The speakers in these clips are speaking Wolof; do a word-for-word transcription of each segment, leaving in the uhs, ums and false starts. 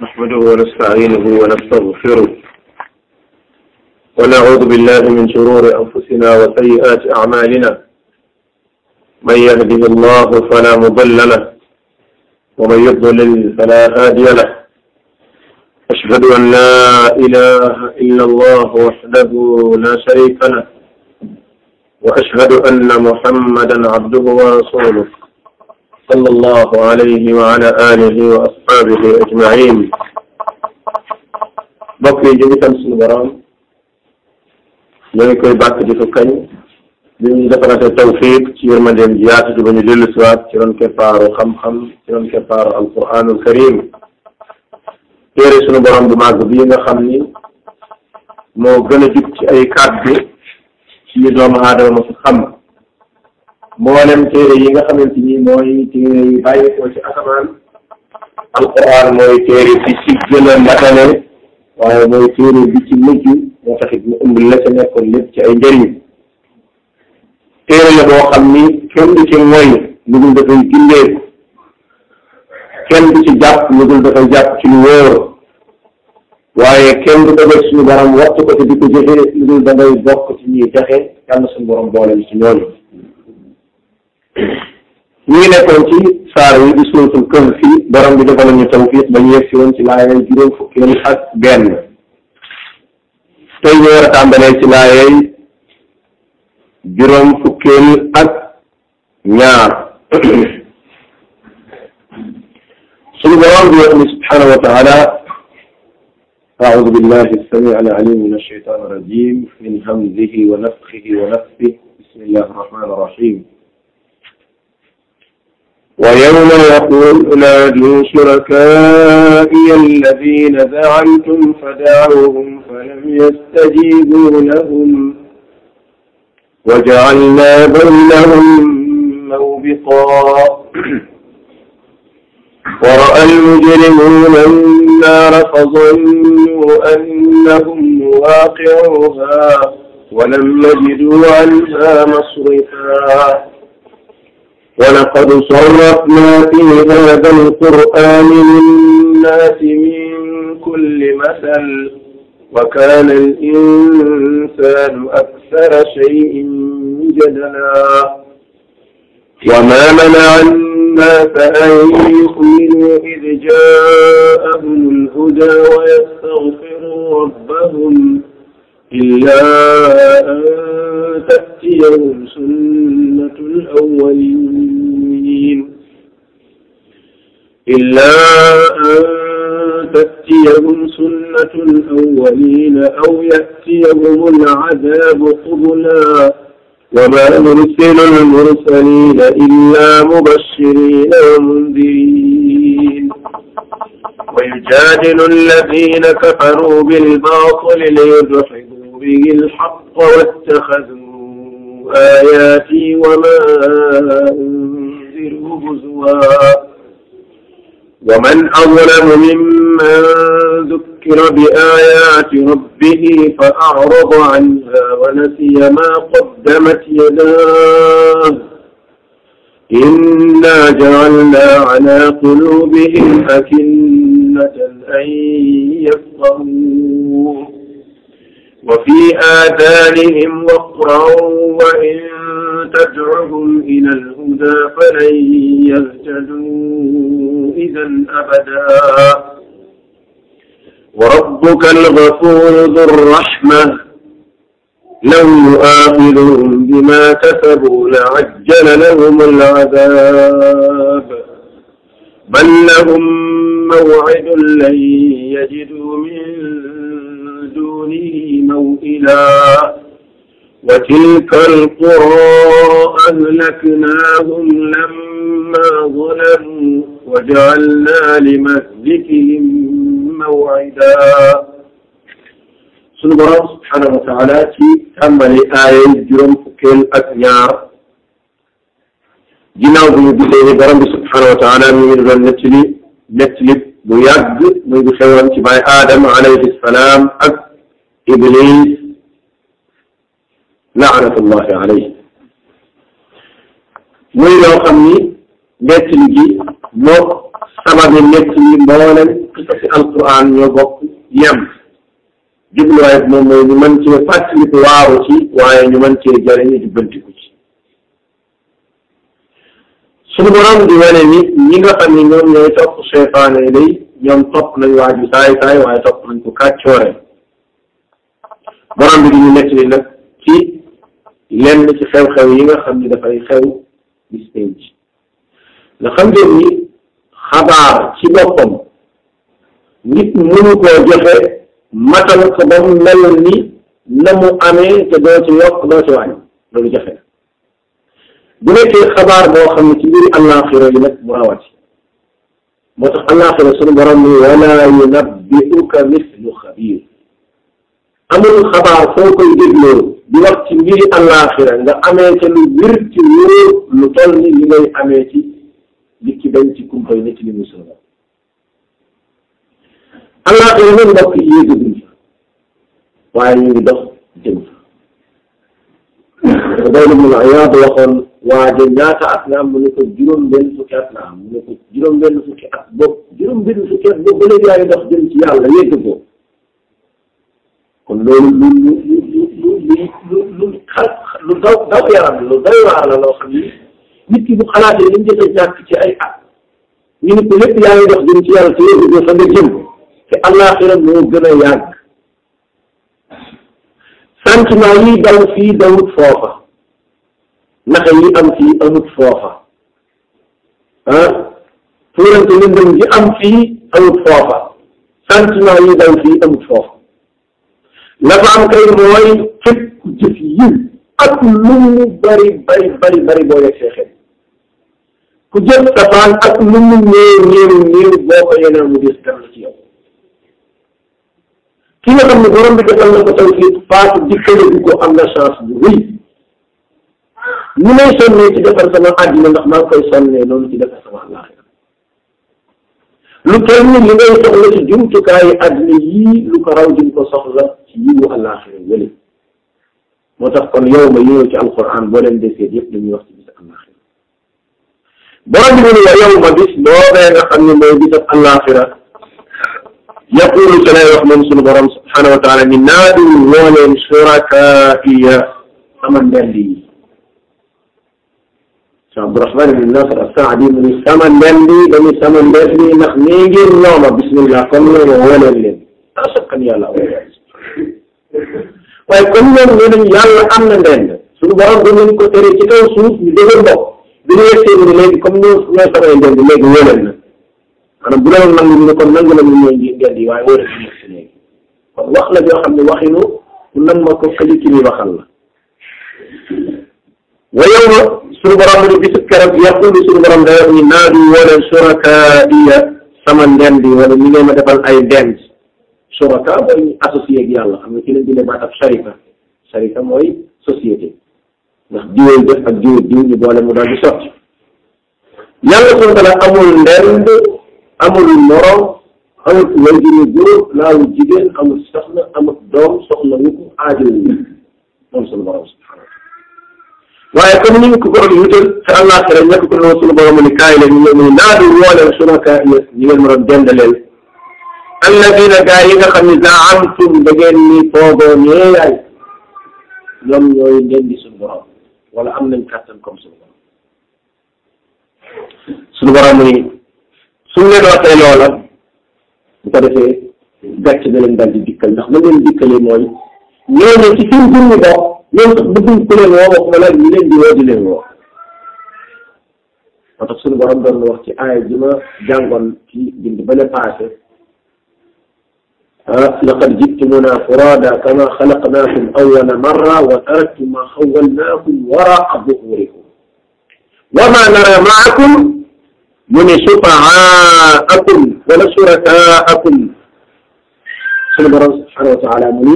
نحمده ونستعينه ونستغفره ونعوذ بالله من شرور أنفسنا وسيئات أعمالنا. من يهده الله فلا مضل له ومن يضلل فلا هادي له. أشهد أن لا إله إلا الله وحده لا شريك له وأشهد أن محمدا عبده ورسوله صلى الله عليه وعلى آله وأصحابه أجمعين. bokk yi ñu ngi sant suñu borom ñoo ngi koy bàkk di ko kañ di ñu defarate tawfiq ci yërmandeem ji yaatu ji ba ñu dellu siwaat ci ron keppaaru xam-xam ci ron keppaaru alquranul karim téere suñu borom bu màgg bii nga xam ni moo gën a jub ci ay kàddu ci ñu doomu aadama ma fi xam. mboolem téere yi nga xamante ni mooy téere yi bàyyi ko ci asamaan alquran mooy téere bi ci gën a matale waaye mooy téere bi ci mujj moo taxit mu ëmb la ca nekkoon lépp ci ay njëriñ. téere la boo xam ni kenn du ci mooy lu dul dafay gindee kenn du ci jàpp lu dul dafay jàpp ci lu wóor waaye kenn du dëgg suñu borom waxtu ko te di ko jëfee lu dul da ngay bokk ci ñuy jaxe yàlla suñu borom boole ci ñooñu. ñu ngi nekkoon ci saar yi di suuratul Kahf borom bi defal nañu tawfiq ba ñu yegsi woon ci laayay juróom fukkeel ak benn tey ñu war a tàmbalee ci laayay juróom fukkeel ak ñaar suñu borom bi wax ni subhanahu wa taala أعوذ بالله السميع العليم من الشيطان الرجيم من همزه ونفخه ونفثه بسم الله الرحمن الرحيم ويوم يقول نادوا شركائي الذين زعمتم فدعوهم فلم يستجيبوا لهم وجعلنا بينهم موبقا ورأى المجرمون النار فظنوا أنهم مواقعوها ولم يجدوا عنها مصرفا ولقد صرفنا في هذا القرآن للناس من كل مثل وكان الإنسان أكثر شيء جدلا وما منع الناس أن يؤمنوا إذ جاءهم الهدى ويستغفروا ربهم إلا أن تأتيهم سنة الأولين إلا أن تأتيهم سنة الأولين أو يأتيهم العذاب قبلا وما نرسل المرسلين إلا مبشرين ومنذرين ويجادل الذين كفروا بالباطل ليدحضوا به الحق واتخذوا آياتي وما أنذروا هزوا ومن أظلم ممن ذكر بآيات ربه فأعرض عنها ونسي ما قدمت يداه إنا جعلنا على قلوبهم أكنة أن يفقهوا وفي آذانهم وقرا وإن تدعهم إلى الهدى فلن يهتدوا إذا أبدا وربك الغفور ذو الرحمة لو يؤاخذهم بما كسبوا لعجل لهم العذاب بل لهم موعد لن يجدوا من دونه موئلا وتلك القرى أهلكناهم لما ظلموا وجعلنا لمهلكهم موعدا. sunu borom subhanahu wa taala ci tàmbali aaya juróom fukkeel ak ñaar ginnaaw bu ñu gisee ni borom bi subhanahu wa taala mi ngi doon nettali nettali bu yàgg muy bu xewoon ci baay Aadama alayhi salaam ak Iblis laanatullahi alayhi muy loo xam ni nettali gi moo sababi nettali mboolem xisasi alquran ñoo bokk yem jubluwaay moom mooy ñu mën cee fàttaliku waaru ci waaye ñu mën cee jëriñu jubbantiku ci suñu borom di wane ni ñi nga xam ni ñoom ñooy topp seytaane yi day ñoom topp nañ waa ju saay saay waaye topp nañ ko kàccoore borom bi di ñu nekk ni nag ci lenn ci xew-xew yi nga xam ni dafay xew bis penc nga xam ngeen ni xabaar ci boppam nit mënu koo joxe matal ko ba mu mel ni na mu amee te doo ci yokk doo ci wàññi loolu jafe bu nekkee xabaar boo xam ne ci biir àllaaxira yi nag mu rawati moo tax àllaaxira sunu borom ni wala yunabbi'uka mislu xabiir amul xabaar foo koy dégloo di wax ci mbiri àllaaxira nga amee ca lu wér ci wóor lu toll ni li ngay amee ci li ci dañ ci kumpay ne ci li mu sunu àllaaxira nag mbokk yi yéegaguñ fa waaye ñu ngi dox jëm fa Fudayl ibn Iyaad waxoon waaje ñaata at nga am mu ne ko juróom benn fukki at la am mu ne ko juróom benn fukki at boobu juróom benn fukki at boobu ba léegi yaa ngi dox jëm ci yàlla yégg ko kon loolu lu lu lu lu lu lu xal lu daw daw yaram lu doy waar la loo xam ni nit ki bu xalaatee li mu jot a ñàkk ci ay at ñu ne ko lépp yaa ngi dox jëm ci yàlla te yégg ko fa nga jëm te àllaaxira moo gën a yàgg sentiment yi daw fii dawut foofa naka yi am fii amut foofa ah tuurante lëndëm ji am fii amut foofa sentiment yi daw fii amut foofa la fa am kay mooy képp ku jëf yiw ak lu mu bari bari bari bari boo yegg see xel ku jëf safaan ak lu mu néew néew néew boo ko yeneen mu des dara ci yow ki nga xam ne borom bi defal na ko tawfiq faatu dikkale bi ko am na chance bu rëy ni may sonnee ci defar sama àddina ndax maa ngi koy sonnee noonu ci defar sama àllaaxira lu toll ni li ngay soxla ci jumtukaayu àddina yii lu ko raw di ko soxla ci yiwu àllaaxira wële moo tax kon yow ma ñëw ci alquran boo leen desee yëpp dañuy wax ci bis àllaaxira borom bi mu ne yow ma bis boobee nga xam ne mooy bis àllaaxira yaqulu ci lay wax moom sunu borom subhanahu wa taala ni naadu woo leen shurakaaiya sama ndend yi Cheikh Abdourahman ibn Nasr as-Saadi mu ni sama ndend yi dañu sama ndend yi ndax nii ngeen ñooma bismillah kon ñooma woo leen leen daa sakkan yàlla aw waaye comme ñoom nee nañ yàlla am na ndend sunu borom dañu ko tere ci kaw suuf ñu dëgër bopp bi ñu yegsee ni léegi comme ñoo ñooy samay ndend léegi woo leen na maanaam bu doon nangu ñu ne kon nangu la ñu ñooy ndend yi waaye woo leen ñu si léegi kon wax la joo xam ne waxinu ku nan ma ko këli ki mi waxal la wa yow ma suñu borom mu ne bisu keroog yaqulu suñu borom day wax ni naadu woo leen shurakaaiya sama ndend yi wala ñi ngeen ma defal ay ndend shuraka mooy ñu associé ak yàlla xam nga ci lañ jëlee baat ab sharika sharika mooy société ndax diwee def ak diw diw ñu boole mu daal di sotti yàlla subhanahu wa taala amul ndend amul morom amul wajuru góor laawul jigéen amul soxna amul doom soxla wu ko aajowu moom sunu borom subhanahu waaye comme ni ñu ko borom wutal te àllaaxira ñàkk ko noonu sunu borom ni kaay leen ñu ne naadu woo leen shuraka ñi ngeen ma doon dendaleel alladina gaa yi nga xam ne zaamtum da ngeen ni foogoo ñee yaay ñoom ñooy ngeen di sunu borom wala am nañ kàttan comme sunu borom sunu borom ni suñ leen waxee loola bu ko defee gàcce da leen daal di dikkal ndax la leen dikkalee mooy ñooñu ci seen jëmmi bopp ñoom sax bëgguñ ku leen woo wax wala ñu leen di woo di leen woo moo tax suñu borom doon wax ci aaya ji ma jàngoon ci bind ba le passé laqad jittumuna furada kama xalaqnaakum awwala marra wa taraktum ma xawwalnaakum waraa zuhurikum wa ma nara maakum mu ne shufa'aakum wala shurakaakum sunu borom subhanahu wa taala mu ni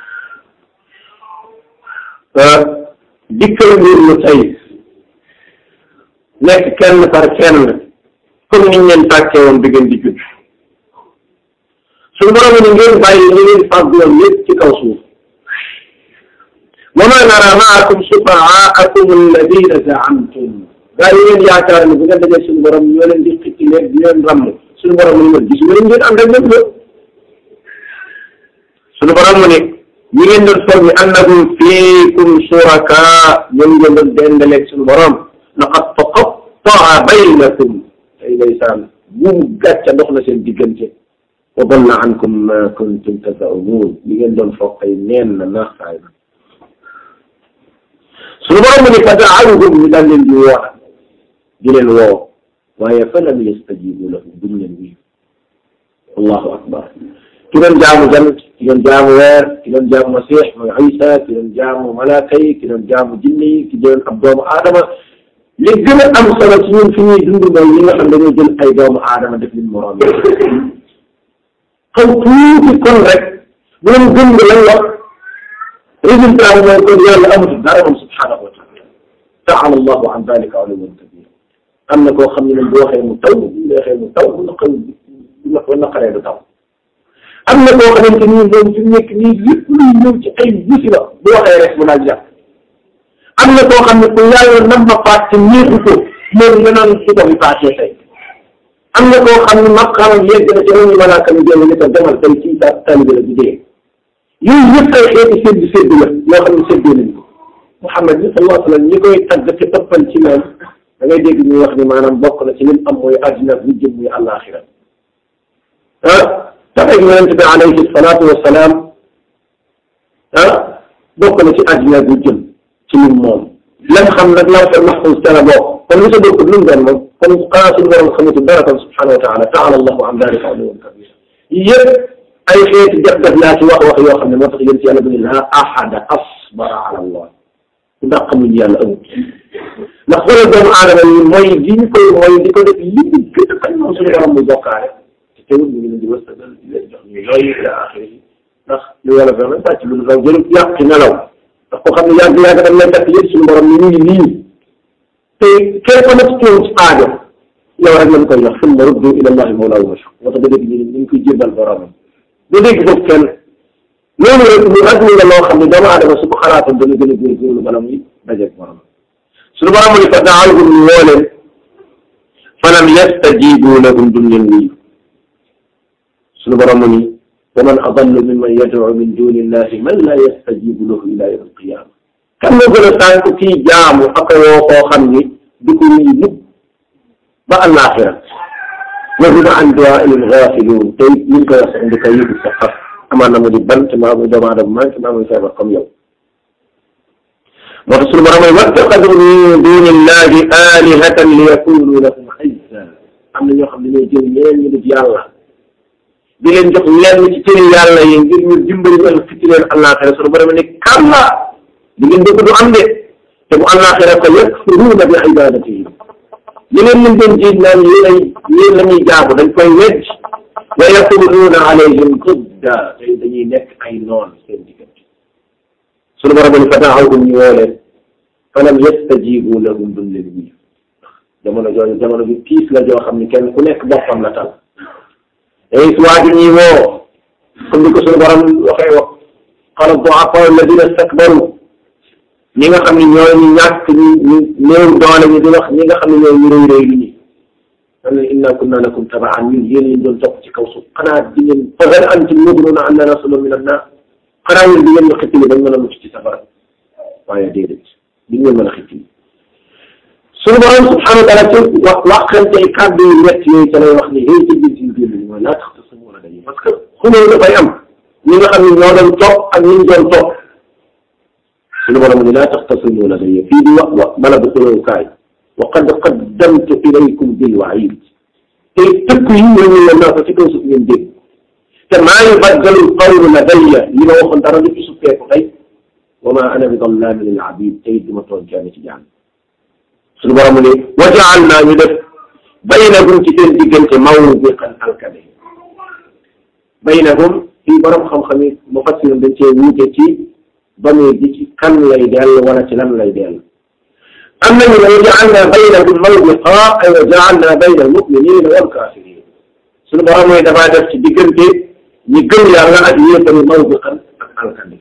dikkal mbir lu tey nekk kenn par kenn comme niñ leen tàkkee woon bi ngeen di judd sunu borom ni ngeen bàyyi ñu leen fàggoon yëpp ci kaw suuf wa maa naraa ma'akum shufa'aakum alladina za'amtum gaa yi ngeen yaakaar ne bu ngeen dajee suñu borom ñoo leen di xicci leen di leen ràmm suñu borom mu ne gis nga ngeen ànd ak ñoom la suñu borom mu ne ñi ngeen doon foog ni annahum fiikum shuraka ñoom ngeen doon dendaleeg suñu borom laqad taqatta'a baynakum ay ndeysaan buumu gàcca dox na seen diggante wa dalla ankum ma kuntum taza'umun li ngeen doon foog tey neen na naax saay na suñu borom mu ne fa da'awhum ñu daan leen di woo di leen woo waaye fa lam yastajibu lahu duñ leen wuyu allahu akbar ki doon jaamu jant ki doon jaamu weer ki doon jaamu masix mooy Isa ki doon jaamu malaaka yi ki doon jaamu jinne yi ki doon ab doomu aadama li gën a am solo ci ñun fi ñuy dund mooy ñi nga xam dañoo jël ay doomu aadama def leen moroom yi xaw tuuti kon rek bu leen gëm nga lan wax résultat bi mooy kon yàlla amatul dara moom subhanahu wa taala taala allahu an dalika uluwwan kabira am na koo xam ne moom bu waxee mu taw bu waxee mu taw bu naqaree bu naqaree du taw am na koo xamante ni moom fi mu nekk nii lépp luy ñëw ci ay musiba bu waxee rek mu daal jàpp am na koo xam ne ku yàlla nam ma faat te ñeexu ko moom nga naan su ko fi faatee tey am na koo xam ne maqaamam yegg na ci ñu malaaka mi jël ni ko demal tey ci sa taalibe la di dee yooyu yëpp ay xeeti séddu séddu la yoo xam ne séddoo nañ ko Muhammad bi sallallahu alayhi wa sallam ñi koy tagg te toppal ci moom da ngay dégg ñuy wax ni maanaam bokk na ci lim am mooy àddina bu jëm muy àllaaxira ah dafay yonent bi alayhi salaatu wa salaam ah bokk na ci àddina bu jëm ci lim moom lan xam nag lan fa mahfuz tara bokk kon li sa bokkut lu mu doon moom kon xanaa suñu borom xamatu dara kon subhanahu wa taala taala allahu an dalika uluwwan kabira yëpp ay xeeti def def laa ci wax wax yoo xam ne moo tax yéen ci yàlla bu ne laa ahada asbara ala allah ndax xamuñ yàlla amul ndax xoolal doomu aadama yi mooy gi ñu koy mooy di ko def li ñu gën a bañ moom suñu borom muy bokkaale te teewul ñu ngi leen di wërsëgal di leen jox ñu yooyu ila axiri yi ndax lu yàlla fex na sàcc lu raw jël yàq ci nelaw ndax koo xam ne yàgg yàgg dañ lay takk yëpp suñu borom ni ñu ngi nii te kenn ko na ci teew ci aajo yow rek lañ koy wax summa ruddu ila allahi mawlaahu mashhur moo tax ba dégg ñu ñu ngi koy jébbal boromam ba dégg foofu kenn loolu rek lu rag nga loo xam ne doomu aadama su ko xalaatoon dana gën a góorgóorlu bala muy dajeeg borom suñu borom mu ne fa da'awhum ñu woo leen falam yastajibu lahum duñ leen wuyu suñu borom mu ni wa man adallu mimman yad'u min duni illahi man la yastajibu lahu ila yawm alqiyama kan nga gën a tànk kii jaamu ak woo koo xam ni du ko wuyu mukk ba àllaaxira wa hum an du'aa'ihim gaafiluun tey ñu ngi koy wax sax di ko yëgu sa xar amaan na mu di bant maa muy doomu aadama manqué maa muy feebar comme yow moo tax suñu borom mooy wattaxadu min duuni illahi aalihatan li yakunu lahum izza am na ñoo xam ne ñooy jël ñeneen ñu def yàlla di leen jox lenn ci cëri yàlla yi ngir ñu dimbali leen fiti leen àllaaxira suñu borom ne kalla li ngeen bëgg du am de te bu àllaaxira ko yakfuruuna bi ibaadatihi yeneen ñu doon jiit naan yéen ay yéen la ñuy jaabu dañ koy wedd wa yakunuuna alayhim didda te dañuy nekk ay noon seen diggante suñu borom ni fa da'awhum ñu woo leen falam yastajibu lahum duñ leen wuyu jamono jooju jamono bi piis la joo xam ne kenn ku nekk boppam la tal ay waa ji ñuy woo comme ni ko suñu borom waxee wax qala du'afaa alladina istakbaru ñi nga xam ne ñooy ñu ñàkk ñu ñu néew doole ñu di wax ñi nga xam ne ñooy ñu rëy rëy lu ñi man inna kunna lakum taba'an ñun yéen ñu doon topp ci kaw suuf xanaa di ngeen fa hal antum mughnuna anna rasulun min an-naar xanaa yéen di ngeen ñu xittili bañ mën a mucc ci safara waaye déedéet di ngeen mën a xittili suñu borom subhanahu wa taala ci wax waxante ay kàddu yu métti yooyu ca lay wax ni hey ci biir ci biir li mooy laa tax te sama wala dañuy parce que xuloo dafay am ñi nga xam ne ñoo doon topp ak ñi ñu doon topp suñu borom ni laa taxtasimu ladayya fii di wax wax bala bu xulookaay wa qad qaddamtu ilaykum bil wa'iid te tëkk yi ñooñu leen naa ko ci kaw suuf ngeen dégg te maa yubaddalu l-qawlu ladayya li ma waxoon dara du ci suppeeku tey wa maa ana bi dallaamin lil abiid tey du ma tooñ kenn ci jaam suñu borom ni wa ja'alnaa ñu def baynahum ci seen diggante mawbiqan alkane baynahum fii borom xam-xam yi mufassirin dañ cee wuute ci bamir bi ci kan lay dell wala ci lan lay dell am nañu ne wa ja'alnaa baynahum mawbiqan ay wa ja'alnaa bayna al-mu'miniina wal kaafiriin suñu borom mooy dafaa def ci diggante ñi gëm yàlla ak yéefari mawbiqan ak alkane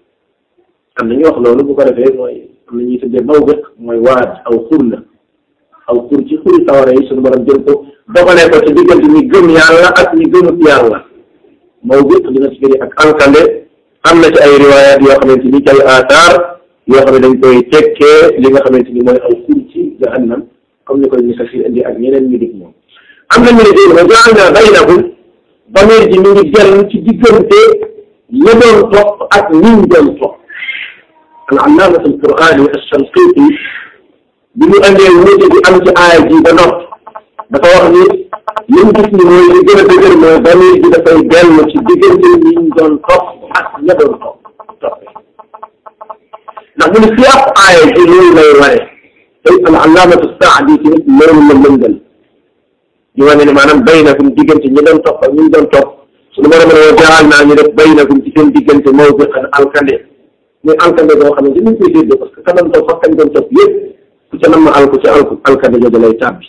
am nañu wax loolu bu ko defee mooy am na ñuy tuddee mawbiq mooy waad aw xur la aw xur ci xuri sawara yi suñu borom jël ko doxalee ko ci diggante ñi gëm yàlla ak ñi gëmut yàlla mawbiq dina ci firi ak alkande am na ci ay riwaayaat yoo xamante ni ay aataar yoo xam ne dañ koy tekkee li nga xamante ni mooy aw xur ci jahannam comme ni koy ni sa fi indi ak ñeneen ñu dig moom am na ñu ne dégg ma ja'alnaa baynahum bamir ji mi ngi jël ci diggante ña doon topp ak ñiñ doon topp al-allaama al-qur'aani as-Shanqiiti bi mu andee wuute bi am ci aaya ji ba nopp dafa wax ni li mu gis ni mooy li gën a dëgër mooy bamir ji dafay dellu ci diggante ñiñ doon topp ak ña doon topp toppee ndax mu ne fi ab aaya ji loolu lay wane tey al-allaamatu as-Saadi tamit loolu la lëngal di wane ne maanaam baynahum diggante ñi doon topp ak ñi doon topp suñu borom ne wa ja'alnaa ñu def baynahum ci seen diggante mawbiqan alkande muy alkande boo xam ne dañu koy séddee parce que ka doon topp ak kañ doon topp yëpp ku ca nam ma alku ci alku alkande jooju lay tàbbi.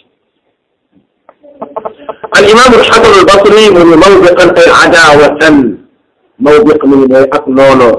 al imaam al Hasan al Basri mu ne mawbiqan ay adaawatan mawbiq mu ne mooy ak noonoo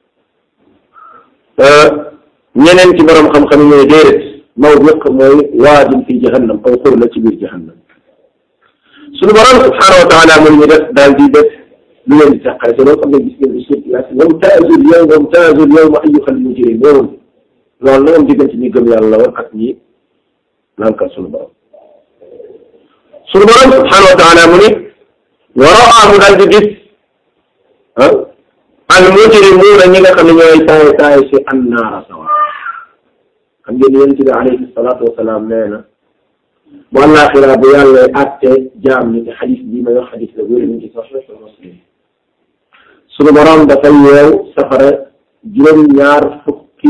ñeneen ci borom xam-xam yi ñooy déedéet mawbiq mooy waadin fi jahannam aw xur la ci biir jahannam. suñu borom subhaanahu wa taala mu ñu def daal di def lu leen di tàqale te loolu xam ne gis ngeen di suuf yaa si wamtaazul yawma wamtaazul yawma ayyuhal mujrimuun loolu la moom diggante ñi gëm yàlla woon ak ñi nankal suñu borom suñu borom subhaanahu wa taala mu ni wa ra'aa mu daal di gis ah al mujrimuuna ñi nga xam ne ñooy taay taay si annaara sawar xam ngeen yonent bi alayhi salaatu wa salaam nee na bu àllaaxira bu yàlla àtte jaam ñi te xadis bii may wax xadis la wér ñu ci Sahih Muslim suñu borom dafay yeew safara juróom-ñaar fukki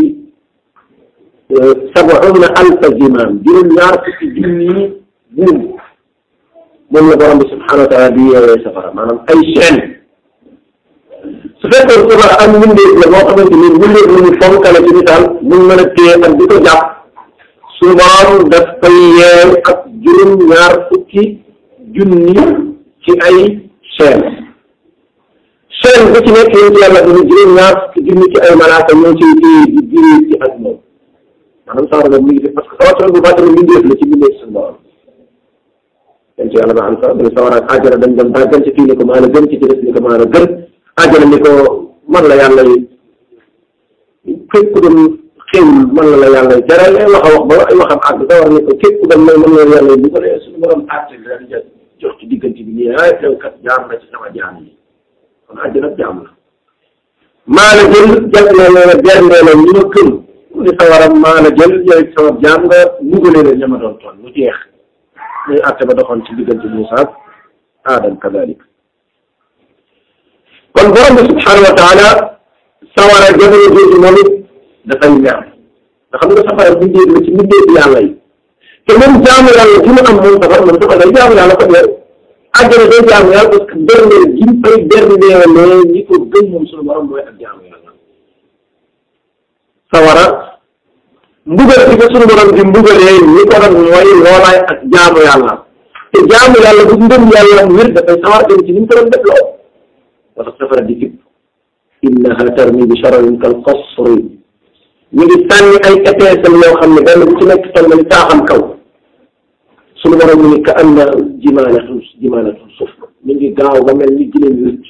sabuuna alfa zimaam juróom-ñaar fukki junni buum moom la borom bi subhaanahu wa taala di yeewee safara maanaam ay chaîne su fekkoon safara am mbindeef la moo xamante ni mbindeef la ñu fonkale ci misaal mun mën a téye ak di ko jàpp suñu borom daf koy yeew ak juróom-ñaar fukki junni ci ay chaîne chaîne bu ci nekk yéen ci yàlla dina juróom-ñaar fukki junni ci ay malaaka ñoo ciy téye di diree ci ak moom maanaam sawara boobu mi ngi def parce que sawara bu baax tamit mbindeef la ci mbindeef suñu borom yéen ci yàlla ba am sax mu ne sawara ak àjjana dañ dem ba gën ci fii ni ko maa la gën ci ci des ni ko maa la gën àjjana ni ko man la yàlla yi képp ku doon xéewul man la la yàlla jaral ay wax a wax ba ay waxam àgg da war ne ko képp ku dem may mën la yàlla bu ko dee suñu borom àtte bi daal di jox ci diggante bi nii ay teew kat jaam na ci sama jaam yi kon àjjana jaam la maa la jël jagleel la berndee la ñu ma gëm mu ne sawaram maa la jël yow sama jaam nga mugalee la ña ma doon toon mu jeex muy àtte ba doxoon ci diggante Muusaa ak Aadam kadalik kon borom bi subhaanahu wa taala sawara jamono jooju moom it dafay mer nga xam nga safara bindee la ci bindee yàlla yi te moom jaamu yàlla gi mu am moom safara moom safara day jaamu yàlla ko weer àjjana day jaamu yàlla parce que berneel gi mu fay berneel ñi ko gëm moom suñu borom mooy ak jaamu yàlla sawara mbugal ci ko suñu borom di mbugalee ñi ko doon mooy loolaay ak jaamu yàlla te jaamu yàlla bu ngëm yàlla mu wér dafay sawar dem ci ni mu ko doon def loo parce que safara di kib innaha tarmi bi shararin kal qasri ñu ngi sànni ay étincelle yoo xam ne benn bu ci nekk toll na ni taaxam kaw suñu borom ñu ngi ka anna jimaalatun jimaalatun suuf ñu ngi gaaw ba mel ni gileen wécc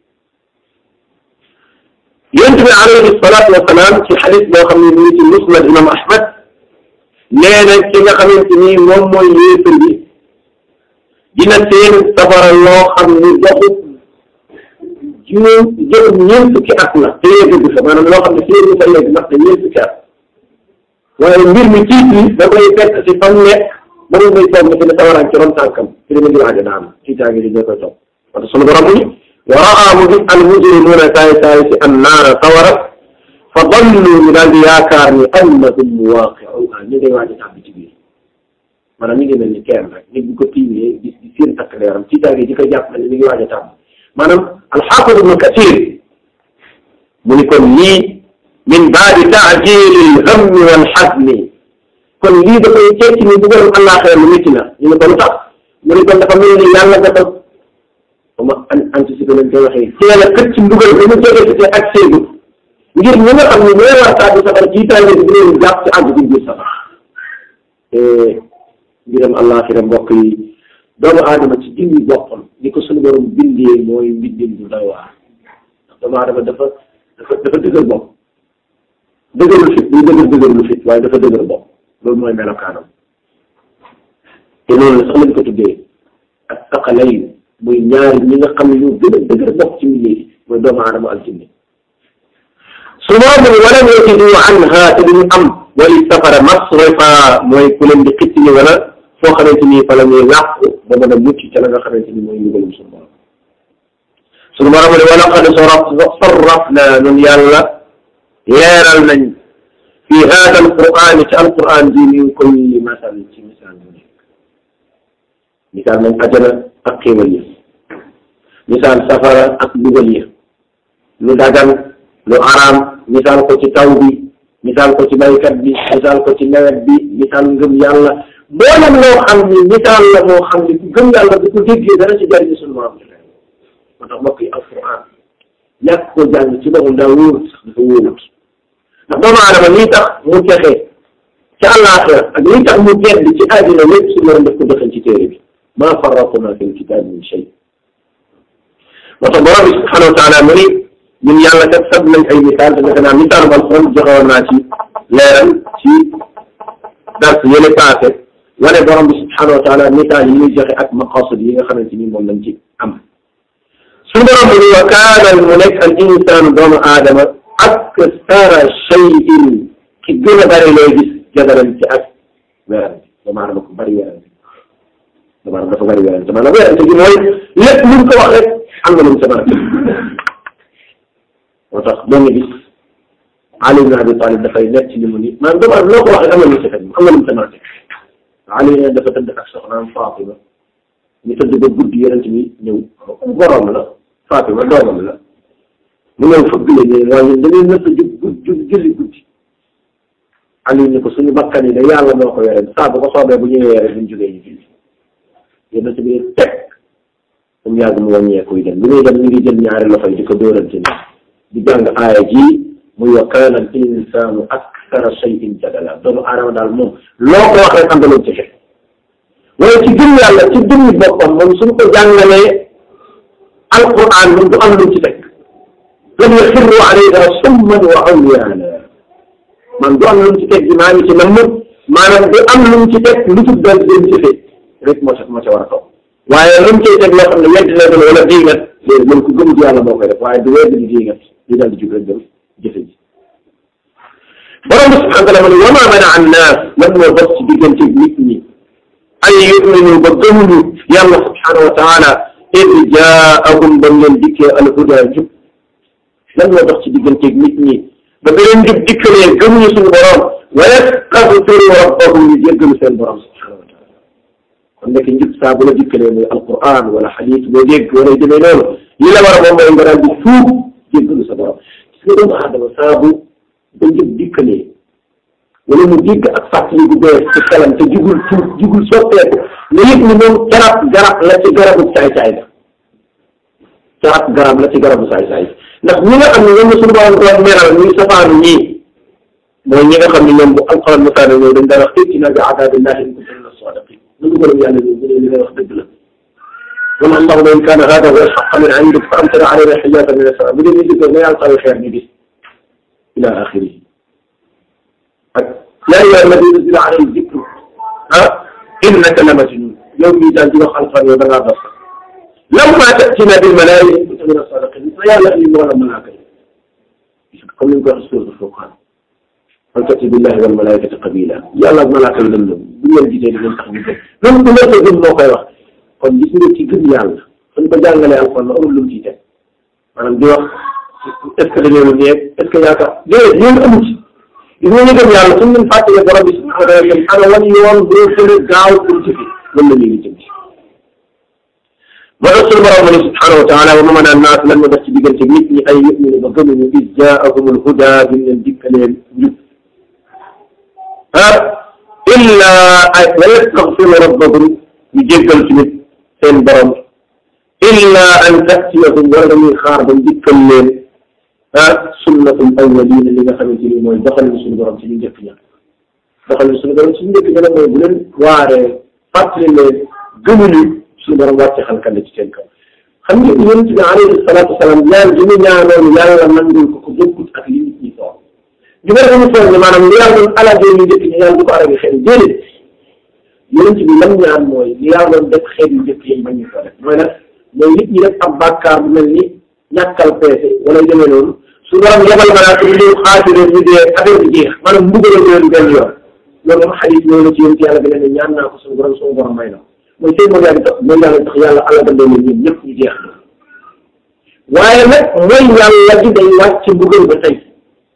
yonent bi alayhi salaatu wa salaam ci xadis boo xam ne mu ngi ci musnad imam Ahmad nee na ki nga xamante ni moom mooy yéefar bi dina seen safara loo xam ni doxut juróom jëm ñeent fukki at la te yegg fa maanaam loo xam ne fi yegg fa yegg ndax te ñeent fukki at waaye mbir mi tiit yi da koy fekk si fa mu nekk ba mu koy toog ne sawaraan ci ron tànkam ci dama ngi waaja daan tiitaange di ñoo koy toog parce que sunu borom ni wa raa mu gis al mujrimuuna saay saay si an naara sawara fa dallu ñu daal di yaakaar ni annahum muwaaqi'uha ñu ngay waaja tàbbi ci biir maanaam ñu ngi mel ni kenn rek nit bu ko tiimee gis di seen takk leeram tiitaange di ko jàpp ne mi ngi waaja tàbbi maanaam alxaafid ibnu Kasiir mu ni kon lii min baadi taajili lhammi walxasmi kon lii dafay tekki ni bugalam àllaaxira lu métti na ñu ne ko lu tax mu ni kon dafa mel ni yàlla dafa ma anticipé lañ koy waxee teel a kët ci mbugal ba mu jege si te ak seegu ngir ñi nga xam ne ñooy war a di safara jiitaange bi leen jàpp ci àgg ci biir safara te mbiram àllaaxira mbokk yi doomu aadama ci jëmmi boppam ni ko suñu borom bindee mooy mbindin bu doy waar ndax doomu aadama dafa dafa dafa dëgër bopp dëgërul fit buy dëgër dëgërul fit waaye dafa dëgër bopp loolu mooy melokaanam te loolu la sax lañ ko tuddee ak saqalay muy ñaari ñi nga xam ne ñoo gën a dëgër bopp ci mbir yi mooy doomu aadama ak jinne su boobu walam yajidu anha te duñu am wali safara masrifa mooy ku leen di xicc ni wala foo xamante ni fa la ñuy làqu ba mën a mucc ca la nga xamante ni mooy ndigalum suñu borom suñu borom ne wala qad sarrafna nun yàlla leeral nañ fi hada alquran ci alquran ji min kulli masal ci misaal bu nekk misaal nañ ajana ak xéewal yi misaal safara ak dugal yi lu dagan lu araam misaal ko ci taw bi misaal ko ci baykat bi misaal ko ci nawet bi misaal ngëm yàlla mboolem loo xam ni misaal la moo xam ni ku gëm yàlla bu ko déggee dana ci jariñu suñu borom moo tax mbokk yi alquran ñàkk ko jàng ci boppam daa wóorut sax dafa wóorut ndax doomu aadama lii tax mu texe ci àllaaxira ak lii tax mu tedd ci àddina lépp suñu borom daf ko dëxal ci téere bi maa farratna fil kitaabi min shay moo tax borom bi subhanahu wa taala mu ni ñun yàlla kat sab nañ ay misaal te defe naa misaalu alquran joxewoon naa ci leeral ci dars yële passé wane borom bi subhanahu wa taala misaal yi muy joxe ak maqasid yi nga xamante ni moom lañ ci am suñu borom bi wa kaana mu nekk al insaanu doomu aadama aksara shay'in ki gën a bëri looy gis jadalan ci ak werante doomu aadama ko bëri werante doomu aadama dafa bëri werante maanaam werante gi mooy lépp luñ ko wax rek am na lu mu sa mën moo tax benn bis Ali ibn Abi Talib dafay nekk ci li mu ni maanaam doomu aadama loo ko wax rek am na lu mu sa fekk am na lu mu sa mën Ali ne dafa tëdd ak soxnaam Fatima ñu tëdd ba guddi yonent bi ñëw borom la Fatima doomam la mu ñëw fëgg la ne waaye da ngay nëtt jug jug julli guddi Ali ne ko suñu bakkan yi de yàlla moo ko yore saa bu ko soobee bu ñëwee rek buñ jógee ñu julli yonent bi teg mu yàgg mu wàññeekuy dem li muy dem ñu ngi jël ñaari loxo yi di ko dóorante ni di jàng aaya ji muy wa kaana al insaanu akthara shay'in jadala doomu aadama daal moom loo ko wax rek am na lu ci fekk waaye ci gëm yàlla ci dënnu boppam moom suñu ko jàngalee alquran moom du am lu ci fekk lam yaxirru alayha summan wa umyaana man du am lu ci fekk maa ngi ci nam maanaam du am lu ci fekk lu ci dal dem ci fekk rek moo ca moo ca war a toog waaye lu mu cay teg loo xam ne wedd la doon wala diingat léegi man ko gëm ci yàlla moo koy def waaye du wedd di diingat di daal di jug rek dem jëfe ji borom bi subhanahu wa taala ne wa ma mana an naas lan moo dox ci diggante nit ñi ay yuminu ba gëmuñu yàlla subhanahu wa taala id jaahum ba leen dikkee alhuda jub lan moo dox ci diggante nit ñi ba beneen jub dikkalee gëmuñu suñu borom wa yastaghfiru rabbahum ñu jéggalu seen borom subhanahu wa taala kon nekk njub saa bu la dikkalee muy alquran wala xadiis boo dégg wala demee noonu li la war a moom mooy nga daal di tuub jéggalu sa borom gis nga doomu aadama saa bu ba njub dikkalee wala mu dikk ak fàttali bu bees ci xelam te jugul tuub jugul soppeeku nga yëg ni moom garab garab la ci garabu saay-saay la garab garab la ci garabu saay-saay ndax ñi nga xam ne ñoom la suñu borom doon meral ñuy safaanu ñii mooy ñi nga xam ne ñoom bu alquran musaana ñëw dañ daan wax itina bi adabillahi in kuntum mina sadiqin lu borom yàlla ñu bu dee li ngay wax dëgg la wala allahumma in kaana hada huwa al-haqqa min indik fa amtir alayna hijaratan min as-samaa bu dee ñu dëgg nga yàlla taw xeer ni bis ila axirihi ak yaa ayyuha alladi nuzila alayhi dikru ah innaka la majnun yow mii daal di wax alquran yow da ngaa dof lamma ta'tina bil malaa'ikati in kunta mina as-saadiqiin sa yàlla indi moo la malaaka yi comme ni ñu ko waxee suuratul Furqaan an tati billahi wal malaa'ikati qabila yàlla ak malaaka yi dem bu ñu leen gisee di leen tax ñu gëm loolu bu nekk gëm moo koy wax kon gis nga ci gëm yàlla suñ ko jàngalee alquran la amul lu mu ciy teg maanaam di wax est ce que dañoo ñeeg est ce que yaakaar déedéet ñoom amu ci gis nga ñu gëm yàlla suñ leen fàttalee borom bi subhanahu wa taala ana wan yoon bu gën a gaaw pour jëfe loolu la ñuy jëm ci moo tax suñu borom ne subhanahu wa taala wa ma mana naas lan ma def ci diggante nit ñi ay yuminu ba gëmuñu iz jaahumul huda bi leen dikkaleen njub ah illa wa yastaghfiru rabbahum ñu jéggal ci nit seen borom illa an ta'tiyahum wala dañuy xaar ba dikkal leen ah sunnatul awwalina li nga xamante ni mooy doxalin suñu borom ci ñu njëkk ña doxalin suñu borom ci ñu njëkk ña nag mooy bu leen waaree fàttali leen gëmuñu suñu borom wàcce xalkande ci seen kaw. xam nga yonent bi alayhi salaatu wasalaam ñaan gi mu ñaanoon yàlla nangul ko ko bokkut ak li nit ñi toog ñu bëri dañu foog ne maanaam li yàlla doon alagee ñu njëkk ñi yàlla du ko aragi xel déedéet yonent bi lam ñaan mooy li yàlla doon def xeet yu njëkk yi bañ ñu ko def mooy nag mooy nit ñi def ab bàkkaar bu mel ni ñàkkal peese wala demee noonu su borom yebal malaaka bi ñëw xaati leen ñu dee affaire bi jeex maanaam mbugal leen benn yoon loolu moom xadis ñëw na ci yéen ci yàlla bi ne ñaan naa ko suñu borom suñu borom may na mooy seen mooy yàlla tax mooy yàlla tax yàlla alagandoo leen ñun ñëpp ñu jeex waaye nag mooy yàlla gi day wàcc mbugal ba tey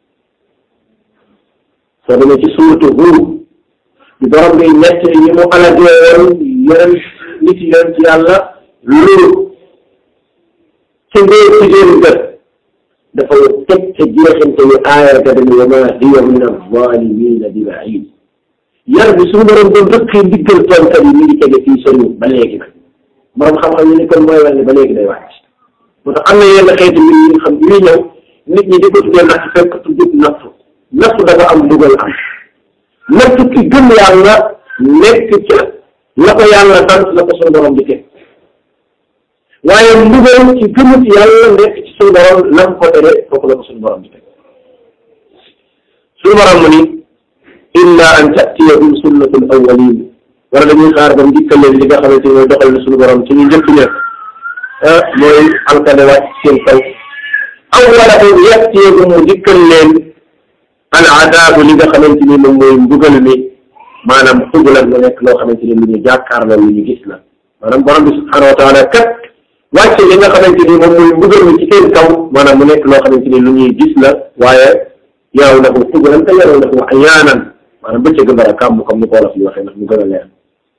soo demee ci suuratu Huud di borom ngay ñett ñi mu alagee woon yeneen nit yi leen ci yàlla loolu ci ngóor ci seen gët dafa teg ca jeexinte yu aaya ga dañu wa maa hiya min az-zaalimiina bi ba'iid yar bi suñu borom doon rëkkee diggal toonkat yi mi ngi tege fii soriwul ba léegi nag borom xam-xam ñu ni kon mooy wane ba léegi day wàcc moo tax am na yenn xeeti mbir yi nga xam bi ñëw nit ñi di ko tuddee natt fekk tuddut nattu nattu dafa am mbugal am nattu ki gëm yàlla nekk ca la ko yàlla sant la ko suñu borom di teg waaye mbugal ci gëmut yàlla nekk ci suñu borom lam ko tere foofu la ko suñu borom di teg suñu borom mu ni illa an ta'tiyahum sunnatul awwalin wala dañuy xaar ba mu dikkal leen li nga xamante ni mooy doxal na suñu borom ci ñu njëkk ña ah mooy alkane wàcc seen kaw aw wala boog ya'tiyahum mu dikkal leen al adaabu li nga xamante ni moom mooy mbugal mi maanaam xubulan mu nekk loo xamante ni lu ñu jàkkaar la lu ñu gis la maanaam borom bi subhanahu wa taala kat wàcce li nga xamante ni moom mooy mbugal mi ci seen kaw maanaam mu nekk loo xamante ni lu ñuy gis la waaye yaraw na ko xubulan te yaraw na ko ayaanan maanaam bëccëg bara kàmm comme ni ko wolof yi waxee ndax mu gën a leer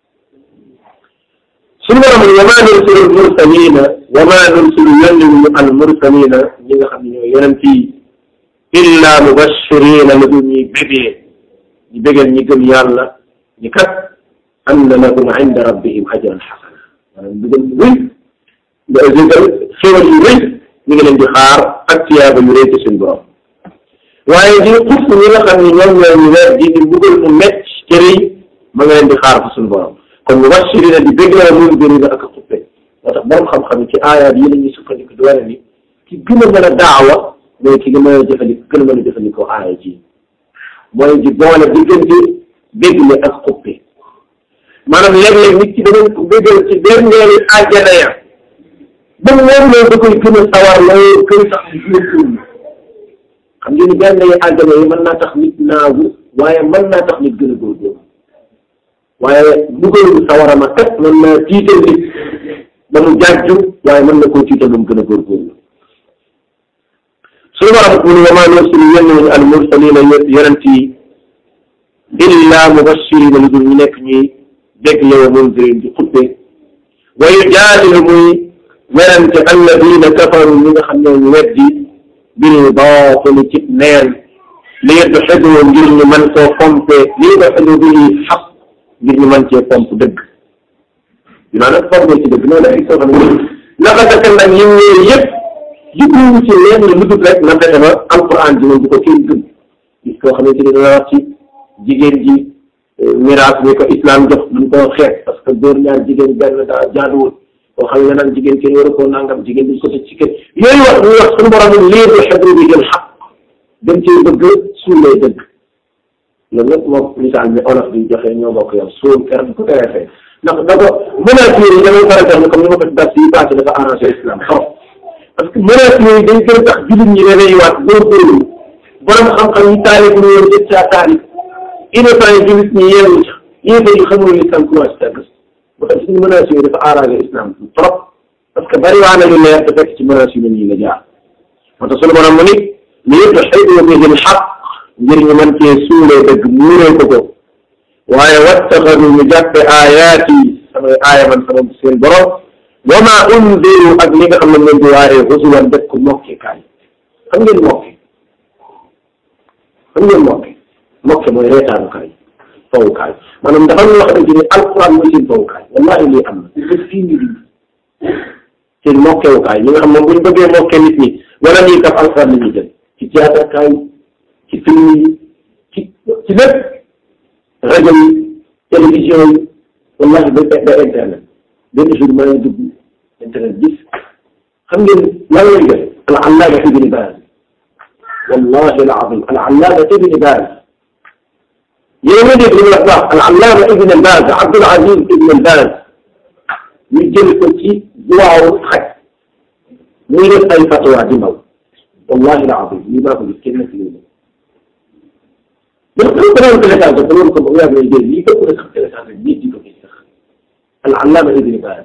suñu borom ni wa maa nursilu al mursalina wa maa nursilu yónniwuñu al mursalina ñi nga xam ne ñooy yonent yi illa mubashirina lu dul ñuy bégee ñu bégeel ñi gëm yàlla ñi kat anna lahum inda rabbihim ajran xasana maanaam dugal ñu wéy dugal xéwal yu wéy ñu ngi leen di xaar ak tiyaaba yu rëy ci suñu borom waaye di xuf ñi nga xam ne ñoom ñoo ñu weer di di mbugal mu mecc ci rëy ma nga leen di xaar fa suñu borom kon mubashirina di bégloo mundirina ak a xuppe moo tax borom xam-xam ci aayaat yi la ñuy sukkandiku di wane ni ki gën a mën a daawa mooy ki nga mën a jëfandikoo gën a mën a jëfandikoo aaya ji mooy di boole diggante bégle ak xuppe maanaam léeg-léeg nit ki danañ ko béggal ci dernier àjjana ya ba mu wóor loolu da koy gën a sawar loolu gën tax di gën a tuur xam ngeen ni benn yi àjjana yi mën naa tax nit naagu waaye mën naa tax nit gën a góorgóorlu waaye mbugalu sawara ma kat mën naa tiital nit ba mu jàjju waaye mën na koo tiital ba mu gën a góorgóorlu suñu borom mu ne wa maa nursilu yónniwuñu al mursalina yonent yi illa mubashirina lu dul ñu nekk ñuy dégle wa munzirin di xuppe wa yujaadilu muy werante alladina kafaru ñi nga xam ne ñu weddi bil baatili ci neen li yudxidu ngir ñu mën koo pompe li yudxidu bihi xaq ngir ñu mën cee pompe dëgg bi maanaam pompe ci dëgg noonu la ay soo xam ne naka dëkk nag yi ñëw yëpp jubluwu ci leen lu dul rek na fexe ba alquran ji moom bu ko kenn gëm gis koo xamante ni dana wax ci jigéen ji miraas bi ko islam jox duñ ko xeet parce que góor ñaar jigéen benn daa jaaduwul koo xam ne naan jigéen kenn waru koo nangam jigéen duñ ko tëj ci kër yooyu wax ñu wax suñu borom lii du xedru bi jël xaq dañ cee bëgg suulee dëgg loolu nag moom misaal bi olof bi joxe ñoo bokk yow suul ker bu ko teree fee ndax da ko menaces yi damay faral di wax comme ni ma ko das yi passé dafa arrangé islam trop parce que menaces yooyu dañ gën a tax jullit ñi réveillé góorgóorlu borom xam-xam yi taalif ñu woon jët caa taalif innocent yi jullit ñi yeewu ca yéefe yi xamul l'islam commencé tàgg ba tax suñu menaces yooyu dafa arrangé islam trop parce que bari waa nañu leer te fekk ci menaces yu mel nii la jaar moo tax suñu borom mu ni li yëpp xëy bihi l-xaq ngir ñu mën cee suulee dëgg muuree ko ko waaye wattaxadu ñu jàppe aayaat yi samay aaya man sama seen borom wa maa unziru ak li nga xam ne leen di waaree huzuwan def ko mokkekaay xam ngeen mokke xam ngeen mokke mokke mooy reetaanukaay fawukaay maanaam dafa am loo xamante ni alquran mooy seen fawukaay wallahi lii am na def fii ñu di seen mokkewukaay ñi nga xam moom buñ bëggee mokke nit ñi wala ñuy kaf alquran la ñuy jël ci théâtre kaay ci film yi ci ci lépp rajo yi télévision yi wallahi ba ba internet benn jour maa ngi dugg internet gis xam ngeen lan lay def al-Allaama Ibn Baaz wallahi al-azim al-Allaama Ibn Baaz yéen a dégg li ma wax al-Allaama Ibn Baaz Abdul Aziz Ibn Baaz ñu jël ko ci duwaawu xaj muy def ay fatwa di ndaw wallahi al-azim lii maa ko gis kenn ci lii donc dañ ko doon téléchargé ba loolu ko ba yàgg lay dégg lii képp na sax téléchargé nit di ko gis sax al-Allaama Ibn Baaz